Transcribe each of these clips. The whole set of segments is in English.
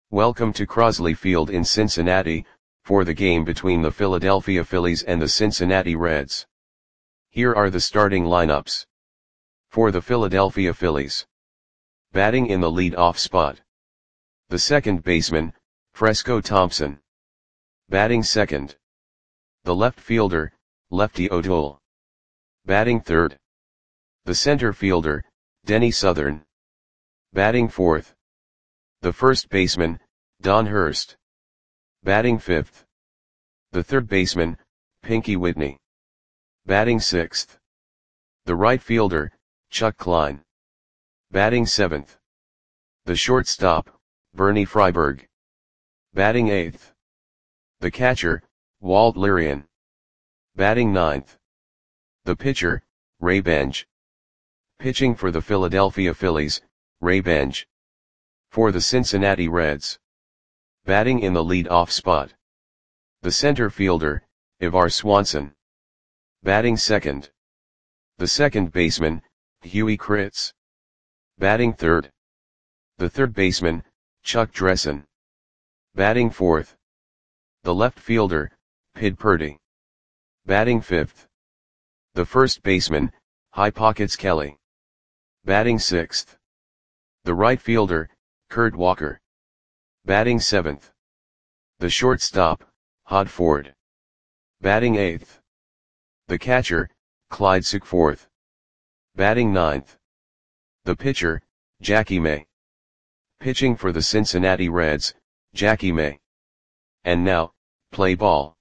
Welcome to Crosley Field in Cincinnati, for the game between the Philadelphia Phillies and the Cincinnati Reds. Here are the starting lineups. For the Philadelphia Phillies. Batting in the lead-off spot. The second baseman, Fresco Thompson. Batting second. The left fielder, Lefty O'Toole. Batting third. The center fielder, Denny Southern. Batting fourth. The first baseman, Don Hurst. Batting fifth. The third baseman, Pinky Whitney. Batting sixth. The right fielder, Chuck Klein. Batting seventh. The shortstop, Bernie Freiberg. Batting eighth. The catcher, Walt Lirian. Batting ninth. The pitcher, Ray Benj. Pitching for the Philadelphia Phillies, Ray Benj. For the Cincinnati Reds. Batting in the lead-off spot. The center fielder, Ivar Swanson. Batting second. The second baseman, Huey Kritz. Batting third. The third baseman, Chuck Dressen. Batting fourth. The left fielder, Pid Purdy. Batting fifth. The first baseman, High Pockets Kelly. Batting sixth. The right fielder, Kurt Walker. Batting seventh. The shortstop, Hod Ford. Batting eighth. The catcher, Clyde Sukeforth. Batting ninth. The pitcher, Jackie May. Pitching for the Cincinnati Reds, Jackie May. And now, play ball.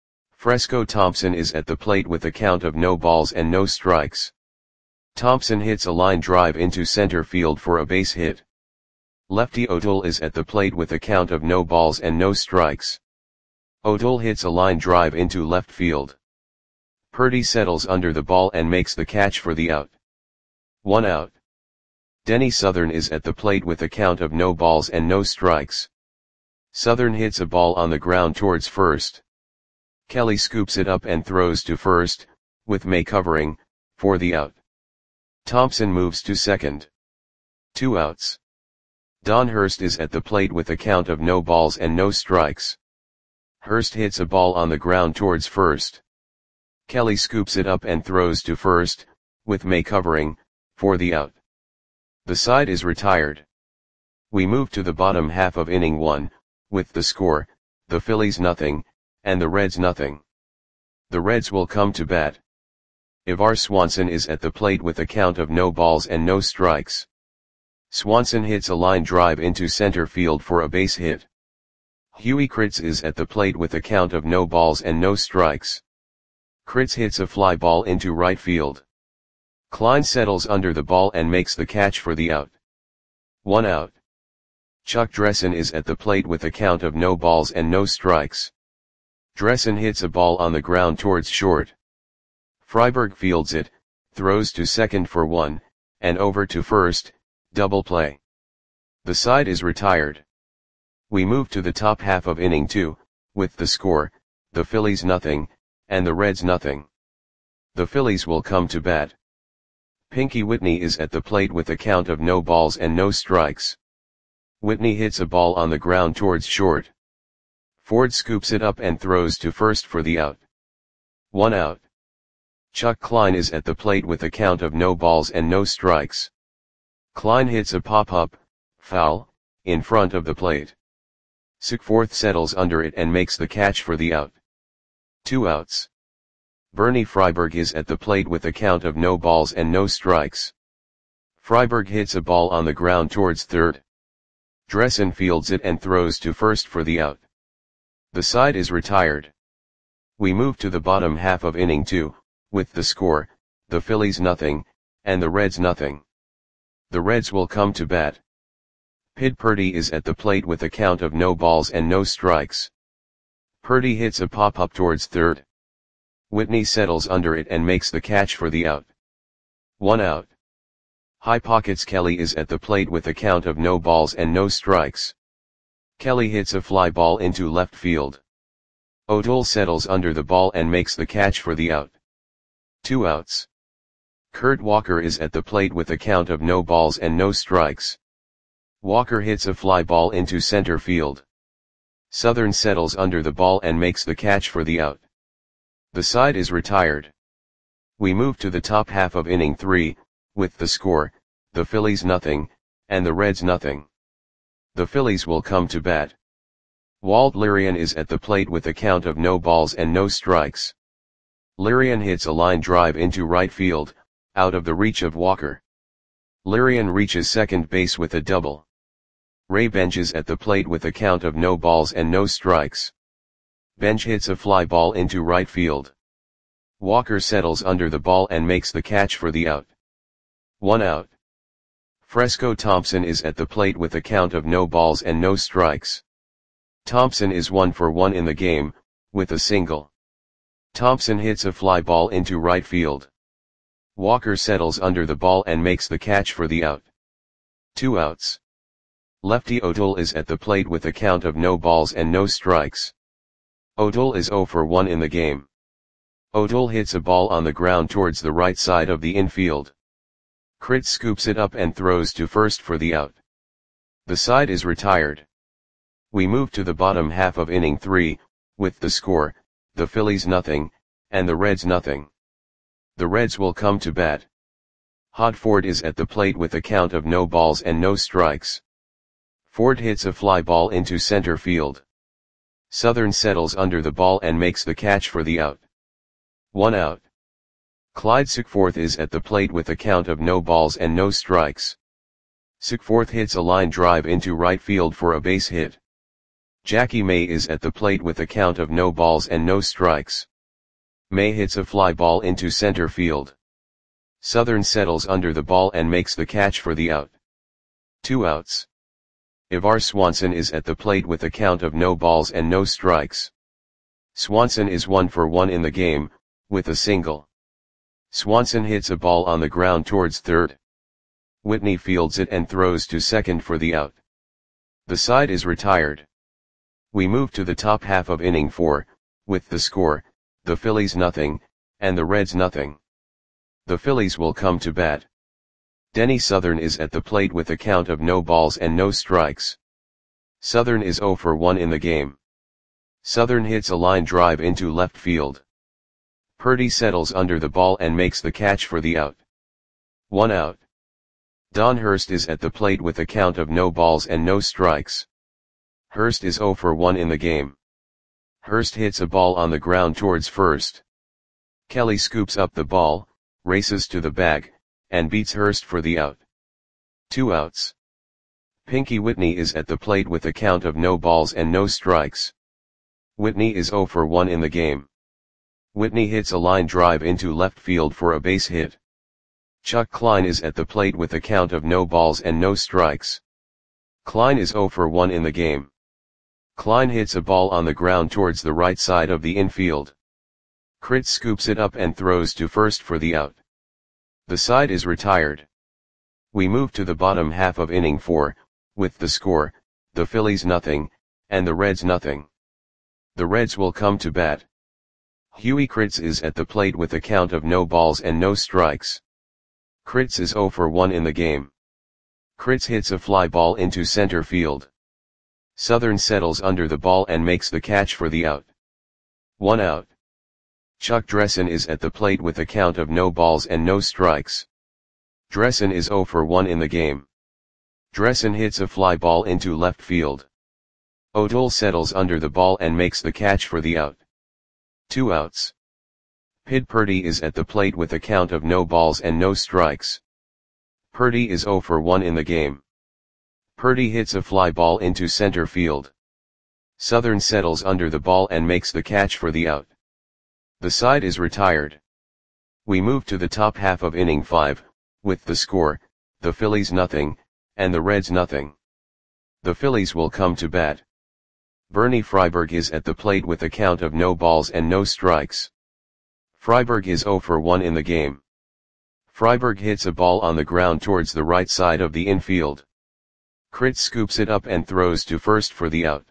Fresco Thompson is at the plate with a count of no balls and no strikes. Thompson hits a line drive into center field for a base hit. Lefty O'Toole is at the plate with a count of no balls and no strikes. O'Toole hits a line drive into left field. Purdy settles under the ball and makes the catch for the out. 1 out. Denny Southern is at the plate with a count of no balls and no strikes. Southern hits a ball on the ground towards first. Kelly scoops it up and throws to first, with May covering, for the out. Thompson moves to second. 2 outs. Don Hurst is at the plate with a count of no balls and no strikes. Hurst hits a ball on the ground towards first. Kelly scoops it up and throws to first, with May covering, for the out. The side is retired. We move to the bottom half of inning 1, with the score, the Phillies nothing, and the Reds nothing. The Reds will come to bat. Ivar Swanson is at the plate with a count of no balls and no strikes. Swanson hits a line drive into center field for a base hit. Huey Kritz is at the plate with a count of no balls and no strikes. Kritz hits a fly ball into right field. Klein settles under the ball and makes the catch for the out. 1 out. Chuck Dressen is at the plate with a count of no balls and no strikes. Dressen hits a ball on the ground towards short. Freiberg fields it, throws to second for 1, and over to first, double play. The side is retired. We move to the top half of inning 2, with the score, the Phillies nothing, and the Reds nothing. The Phillies will come to bat. Pinky Whitney is at the plate with a count of no balls and no strikes. Whitney hits a ball on the ground towards short. Ford scoops it up and throws to first for the out. 1 out. Chuck Klein is at the plate with a count of no balls and no strikes. Klein hits a pop-up, foul, in front of the plate. Sukeforth settles under it and makes the catch for the out. 2 outs. Bernie Freiberg is at the plate with a count of no balls and no strikes. Freiberg hits a ball on the ground towards third. Dressen fields it and throws to first for the out. The side is retired. We move to the bottom half of inning 2, with the score, the Phillies nothing, and the Reds nothing. The Reds will come to bat. Pid Purdy is at the plate with a count of no balls and no strikes. Purdy hits a pop-up towards third. Whitney settles under it and makes the catch for the out. 1 out. High Pockets Kelly is at the plate with a count of no balls and no strikes. Kelly hits a fly ball into left field. O'Toole settles under the ball and makes the catch for the out. 2 outs. Kurt Walker is at the plate with a count of no balls and no strikes. Walker hits a fly ball into center field. Southern settles under the ball and makes the catch for the out. The side is retired. We move to the top half of inning 3, with the score, the Phillies nothing, and the Reds nothing. The Phillies will come to bat. Walt Lirian is at the plate with a count of no balls and no strikes. Lirian hits a line drive into right field, out of the reach of Walker. Lirian reaches second base with a double. Ray Bench is at the plate with a count of no balls and no strikes. Bench hits a fly ball into right field. Walker settles under the ball and makes the catch for the out. 1 out. Fresco Thompson is at the plate with a count of no balls and no strikes. Thompson is 1 for 1 in the game, with a single. Thompson hits a fly ball into right field. Walker settles under the ball and makes the catch for the out. 2 outs. Lefty O'Toole is at the plate with a count of no balls and no strikes. O'Toole is 0 for 1 in the game. O'Toole hits a ball on the ground towards the right side of the infield. Critz scoops it up and throws to first for the out. The side is retired. We move to the bottom half of inning 3, with the score, the Phillies nothing, and the Reds nothing. The Reds will come to bat. Hod Ford is at the plate with a count of no balls and no strikes. Ford hits a fly ball into center field. Southern settles under the ball and makes the catch for the out. 1 out. Clyde Sickforth is at the plate with a count of no balls and no strikes. Sickforth hits a line drive into right field for a base hit. Jackie May is at the plate with a count of no balls and no strikes. May hits a fly ball into center field. Southern settles under the ball and makes the catch for the out. 2 outs. Ivar Swanson is at the plate with a count of no balls and no strikes. Swanson is 1 for 1 in the game, with a single. Swanson hits a ball on the ground towards third. Whitney fields it and throws to second for the out. The side is retired. We move to the top half of inning 4, with the score, the Phillies nothing, and the Reds nothing. The Phillies will come to bat. Denny Southern is at the plate with a count of no balls and no strikes. Southern is 0 for 1 in the game. Southern hits a line drive into left field. Purdy settles under the ball and makes the catch for the out. 1 out. Don Hurst is at the plate with a count of no balls and no strikes. Hurst is 0 for 1 in the game. Hurst hits a ball on the ground towards first. Kelly scoops up the ball, races to the bag, and beats Hurst for the out. 2 outs. Pinky Whitney is at the plate with a count of no balls and no strikes. Whitney is 0 for 1 in the game. Whitney hits a line drive into left field for a base hit. Chuck Klein is at the plate with a count of no balls and no strikes. Klein is 0 for 1 in the game. Klein hits a ball on the ground towards the right side of the infield. Critz scoops it up and throws to first for the out. The side is retired. We move to the bottom half of inning 4, with the score, the Phillies nothing, and the Reds nothing. The Reds will come to bat. Huey Critz is at the plate with a count of no balls and no strikes. Critz is 0 for 1 in the game. Critz hits a fly ball into center field. Southern settles under the ball and makes the catch for the out. 1 out. Chuck Dressen is at the plate with a count of no balls and no strikes. Dressen is 0 for 1 in the game. Dressen hits a fly ball into left field. O'Toole settles under the ball and makes the catch for the out. 2 outs. Pid Purdy is at the plate with a count of no balls and no strikes. Purdy is 0 for 1 in the game. Purdy hits a fly ball into center field. Southern settles under the ball and makes the catch for the out. The side is retired. We move to the top half of inning 5, with the score, the Phillies nothing, and the Reds nothing. The Phillies will come to bat. Bernie Freiberg is at the plate with a count of no balls and no strikes. Freiberg is 0 for 1 in the game. Freiberg hits a ball on the ground towards the right side of the infield. Critz scoops it up and throws to first for the out.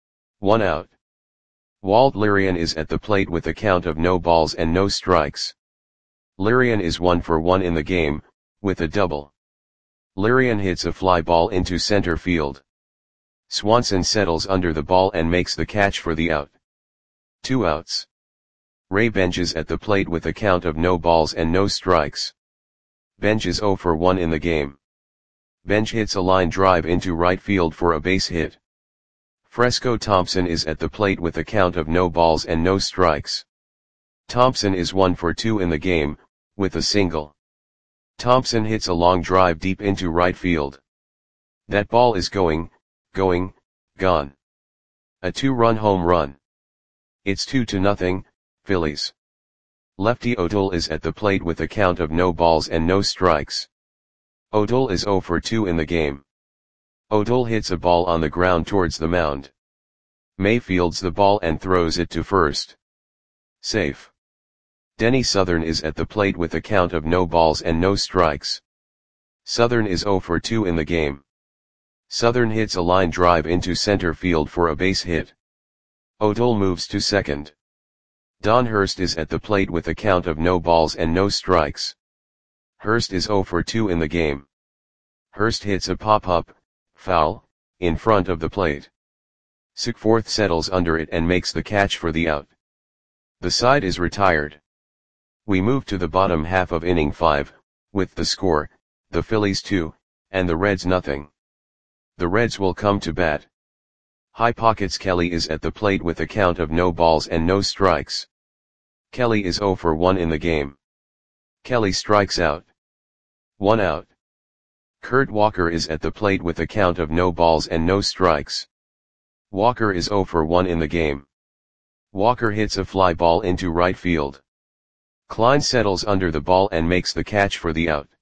1 out. Walt Lirian is at the plate with a count of no balls and no strikes. Lirian is 1 for 1 in the game, with a double. Lirian hits a fly ball into center field. Swanson settles under the ball and makes the catch for the out. 2 outs. Ray benches at the plate with a count of no balls and no strikes. Bench is 0 for 1 in the game. Bench hits a line drive into right field for a base hit. Fresco Thompson is at the plate with a count of no balls and no strikes. Thompson is 1 for 2 in the game, with a single. Thompson hits a long drive deep into right field. That ball is gone. A 2-run home run. It's 2-0, Phillies. Lefty O'Toole is at the plate with a count of no balls and no strikes. O'Toole is 0 for 2 in the game. O'Toole hits a ball on the ground towards the mound. May fields the ball and throws it to first. Safe. Denny Southern is at the plate with a count of no balls and no strikes. Southern is 0 for 2 in the game. Southern hits a line drive into center field for a base hit. O'Toole moves to second. Don Hurst is at the plate with a count of no balls and no strikes. Hurst is 0 for 2 in the game. Hurst hits a pop-up, foul, in front of the plate. Sickforth settles under it and makes the catch for the out. The side is retired. We move to the bottom half of inning 5, with the score, the Phillies 2, and the Reds nothing. The Reds will come to bat. High Pockets Kelly is at the plate with a count of no balls and no strikes. Kelly is 0 for 1 in the game. Kelly strikes out. 1 out. Kurt Walker is at the plate with a count of no balls and no strikes. Walker is 0 for 1 in the game. Walker hits a fly ball into right field. Klein settles under the ball and makes the catch for the out.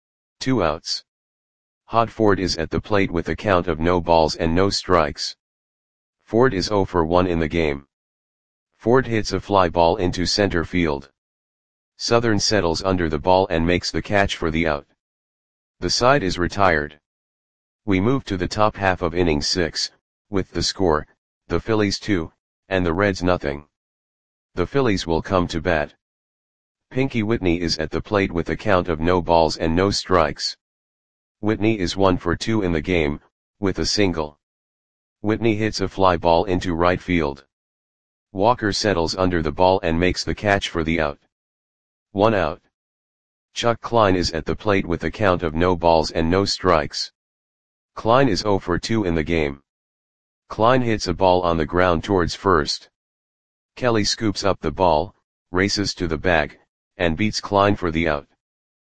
2 outs. Hod Ford is at the plate with a count of no balls and no strikes. Ford is 0 for 1 in the game. Ford hits a fly ball into center field. Southern settles under the ball and makes the catch for the out. The side is retired. We move to the top half of inning 6, with the score, the Phillies 2, and the Reds nothing. The Phillies will come to bat. Pinky Whitney is at the plate with a count of no balls and no strikes. Whitney is 1 for 2 in the game, with a single. Whitney hits a fly ball into right field. Walker settles under the ball and makes the catch for the out. 1 out. Chuck Klein is at the plate with a count of no balls and no strikes. Klein is 0 for 2 in the game. Klein hits a ball on the ground towards first. Kelly scoops up the ball, races to the bag, and beats Klein for the out.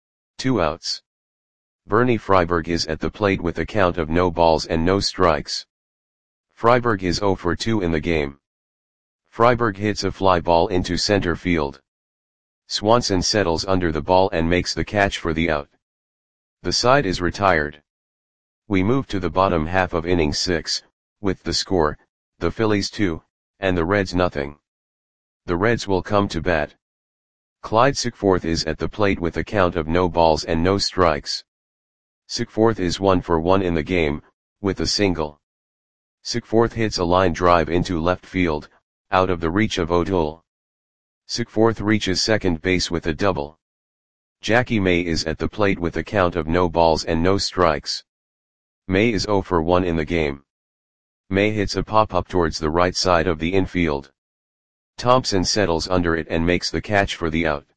2 outs. Bernie Freiberg is at the plate with a count of no balls and no strikes. Freiberg is 0 for 2 in the game. Freiberg hits a fly ball into center field. Swanson settles under the ball and makes the catch for the out. The side is retired. We move to the bottom half of inning 6, with the score, the Phillies 2, and the Reds nothing. The Reds will come to bat. Clyde Sickforth is at the plate with a count of no balls and no strikes. Sickforth is 1 for 1 in the game, with a single. Sickforth hits a line drive into left field, out of the reach of O'Toole. Sickforth reaches second base with a double. Jackie May is at the plate with a count of no balls and no strikes. May is 0 for 1 in the game. May hits a pop-up towards the right side of the infield. Thompson settles under it and makes the catch for the out.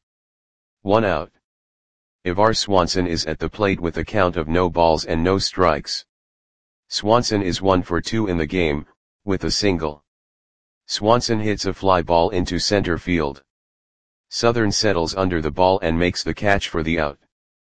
1 out. Ivar Swanson is at the plate with a count of no balls and no strikes. Swanson is 1 for 2 in the game, with a single. Swanson hits a fly ball into center field. Southern settles under the ball and makes the catch for the out.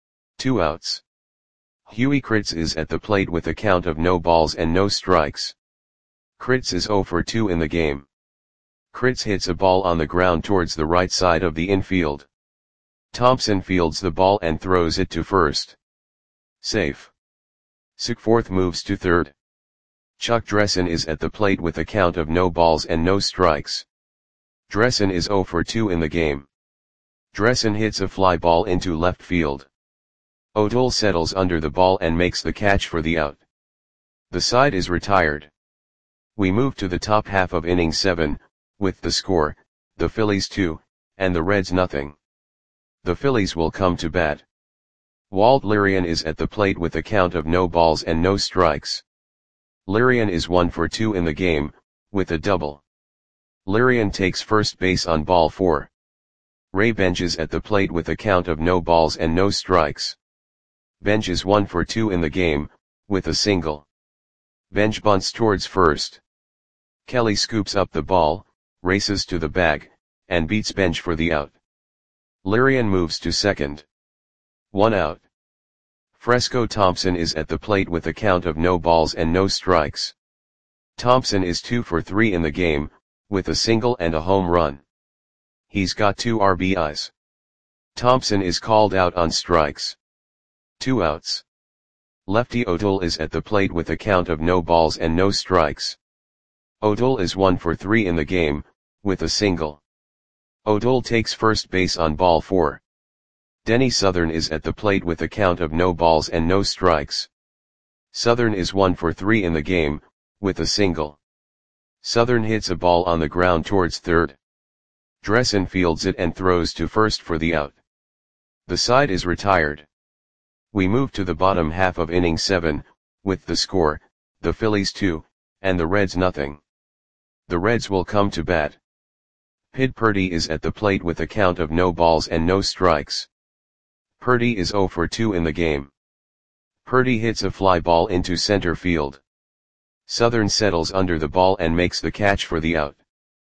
2 outs. Huey Kritz is at the plate with a count of no balls and no strikes. Kritz is 0 for 2 in the game. Kritz hits a ball on the ground towards the right side of the infield. Thompson fields the ball and throws it to first. Safe. Sickforth moves to third. Chuck Dressen is at the plate with a count of no balls and no strikes. Dressen is 0 for 2 in the game. Dressen hits a fly ball into left field. O'Toole settles under the ball and makes the catch for the out. The side is retired. We move to the top half of inning 7, with the score, the Phillies 2, and the Reds nothing. The Phillies will come to bat. Walt Lirian is at the plate with a count of no balls and no strikes. Lirian is 1 for 2 in the game, with a double. Lirian takes first base on ball 4. Ray Benj is at the plate with a count of no balls and no strikes. Benj is 1 for 2 in the game, with a single. Benj bunts towards first. Kelly scoops up the ball, races to the bag, and beats Benj for the out. Lirian moves to second. 1 out. Fresco Thompson is at the plate with a count of no balls and no strikes. Thompson is 2 for 3 in the game, with a single and a home run. He's got 2 RBIs. Thompson is called out on strikes. 2 outs. Lefty O'Toole is at the plate with a count of no balls and no strikes. O'Toole is 1 for 3 in the game, with a single. O'Toole takes first base on ball 4. Denny Southern is at the plate with a count of no balls and no strikes. Southern is 1 for 3 in the game, with a single. Southern hits a ball on the ground towards third. Dressen fields it and throws to first for the out. The side is retired. We move to the bottom half of inning 7, with the score, the Phillies 2, and the Reds nothing. The Reds will come to bat. Pid Purdy is at the plate with a count of no balls and no strikes. Purdy is 0 for 2 in the game. Purdy hits a fly ball into center field. Southern settles under the ball and makes the catch for the out.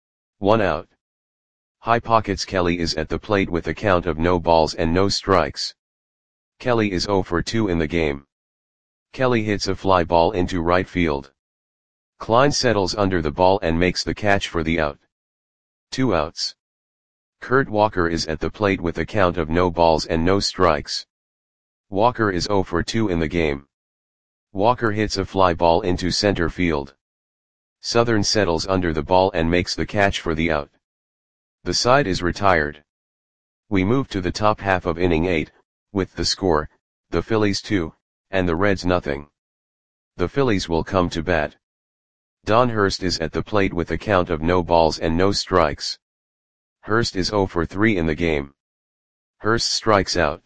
1 out. High Pockets Kelly is at the plate with a count of no balls and no strikes. Kelly is 0 for 2 in the game. Kelly hits a fly ball into right field. Klein settles under the ball and makes the catch for the out. 2 outs. Kurt Walker is at the plate with a count of no balls and no strikes. Walker is 0 for 2 in the game. Walker hits a fly ball into center field. Southern settles under the ball and makes the catch for the out. The side is retired. We move to the top half of inning 8, with the score, the Phillies 2, and the Reds nothing. The Phillies will come to bat. Don Hurst is at the plate with a count of no balls and no strikes. Hurst is 0 for 3 in the game. Hurst strikes out.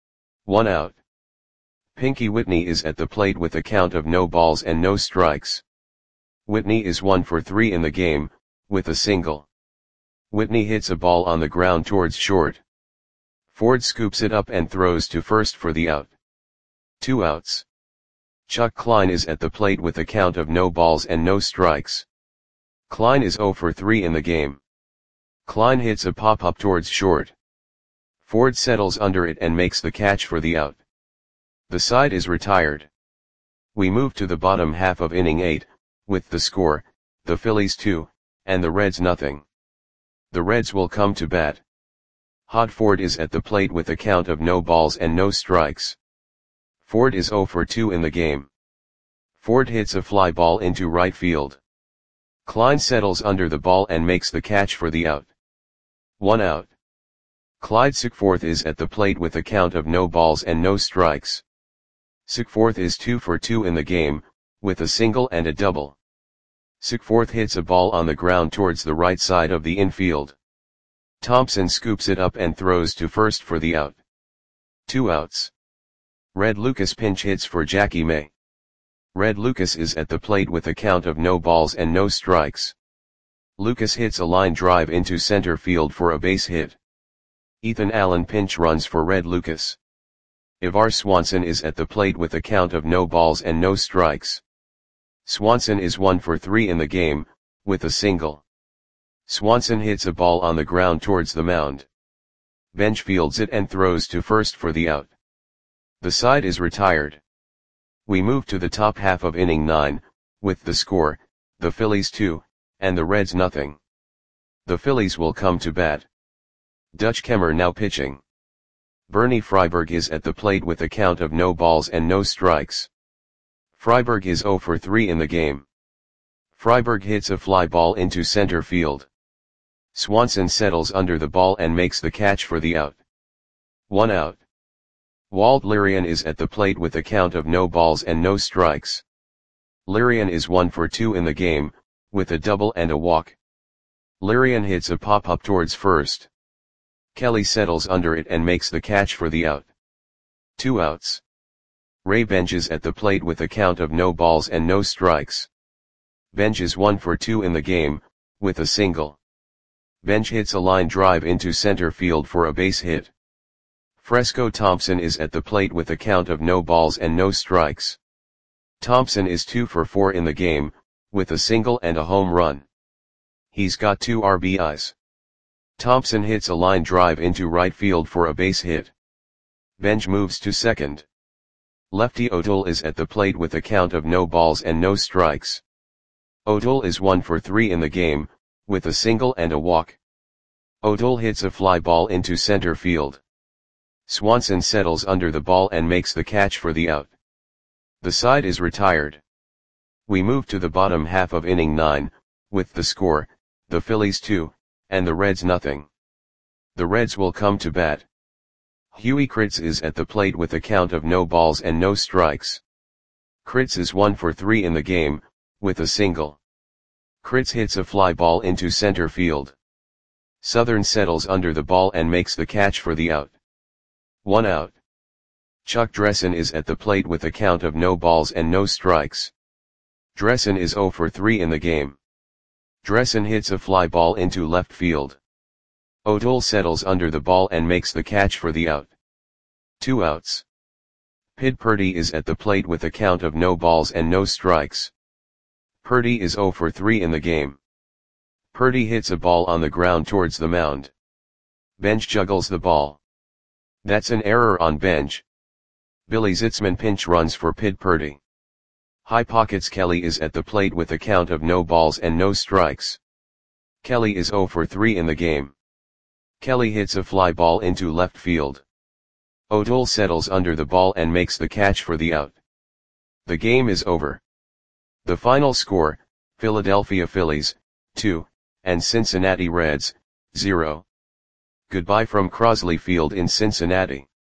1 out. Pinky Whitney is at the plate with a count of no balls and no strikes. Whitney is 1 for 3 in the game, with a single. Whitney hits a ball on the ground towards short. Ford scoops it up and throws to first for the out. 2 outs. Chuck Klein is at the plate with a count of no balls and no strikes. Klein is 0 for 3 in the game. Klein hits a pop-up towards short. Ford settles under it and makes the catch for the out. The side is retired. We move to the bottom half of inning 8, with the score, the Phillies 2, and the Reds nothing. The Reds will come to bat. Hod Ford is at the plate with a count of no balls and no strikes. Ford is 0 for 2 in the game. Ford hits a fly ball into right field. Klein settles under the ball and makes the catch for the out. 1 out. Clyde Sickforth is at the plate with a count of no balls and no strikes. Sickforth is 2 for 2 in the game, with a single and a double. Sickforth hits a ball on the ground towards the right side of the infield. Thompson scoops it up and throws to first for the out. 2 outs. Red Lucas pinch hits for Jackie May. Red Lucas is at the plate with a count of no balls and no strikes. Lucas hits a line drive into center field for a base hit. Ethan Allen pinch runs for Red Lucas. Ivar Swanson is at the plate with a count of no balls and no strikes. Swanson is 1 for 3 in the game, with a single. Swanson hits a ball on the ground towards the mound. Bench fields it and throws to first for the out. The side is retired. We move to the top half of inning 9, with the score, the Phillies 2, and the Reds nothing. The Phillies will come to bat. Dutch Kemmer now pitching. Bernie Freiberg is at the plate with a count of no balls and no strikes. Freiberg is 0 for 3 in the game. Freiberg hits a fly ball into center field. Swanson settles under the ball and makes the catch for the out. 1 out. Walt Lirian is at the plate with a count of no balls and no strikes. Lirian is 1 for 2 in the game, with a double and a walk. Lirian hits a pop-up towards first. Kelly settles under it and makes the catch for the out. 2 outs. Ray Benj is at the plate with a count of no balls and no strikes. Benj is 1 for 2 in the game, with a single. Benj hits a line drive into center field for a base hit. Fresco Thompson is at the plate with a count of no balls and no strikes. Thompson is 2 for 4 in the game, with a single and a home run. He's got 2 RBIs. Thompson hits a line drive into right field for a base hit. Benj moves to second. Lefty O'Toole is at the plate with a count of no balls and no strikes. O'Toole is 1 for 3 in the game, with a single and a walk. O'Toole hits a fly ball into center field. Swanson settles under the ball and makes the catch for the out. The side is retired. We move to the bottom half of inning 9, with the score, the Phillies 2, and the Reds nothing. The Reds will come to bat. Huey Kritz is at the plate with a count of no balls and no strikes. Kritz is 1 for 3 in the game, with a single. Kritz hits a fly ball into center field. Southern settles under the ball and makes the catch for the out. 1 out. Chuck Dressen is at the plate with a count of no balls and no strikes. Dressen is 0 for 3 in the game. Dressen hits a fly ball into left field. O'Toole settles under the ball and makes the catch for the out. 2 outs. Pid Purdy is at the plate with a count of no balls and no strikes. Purdy is 0 for 3 in the game. Purdy hits a ball on the ground towards the mound. Benj juggles the ball. That's an error on Benj. Billy Zitzman pinch runs for Pid Purdy. High Pockets Kelly is at the plate with a count of no balls and no strikes. Kelly is 0 for 3 in the game. Kelly hits a fly ball into left field. O'Toole settles under the ball and makes the catch for the out. The game is over. The final score, Philadelphia Phillies, 2, and Cincinnati Reds, 0. Goodbye from Crosley Field in Cincinnati.